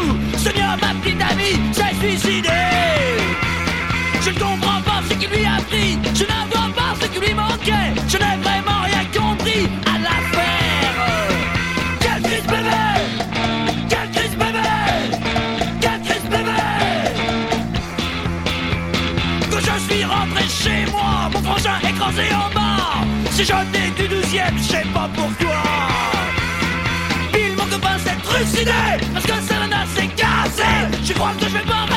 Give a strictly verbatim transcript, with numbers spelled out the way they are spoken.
tout. Sonia, ma petite amie, s'est suicidée. Je ne comprends pas ce qui lui a pris. Je ne vois pas ce qui lui manquait. Je n'ai vraiment rien compris à l'affaire. Quelle crise bébé! Quelle crise bébé! Quelle crise bébé! Quand je suis rentré chez moi, mon frangin écrasé en bas. Si je n'ai du douzième, je sais pas pourquoi. Bill, mon copain, s'est trucidé parce que Selena s'est cassée. Je crois que je vais pas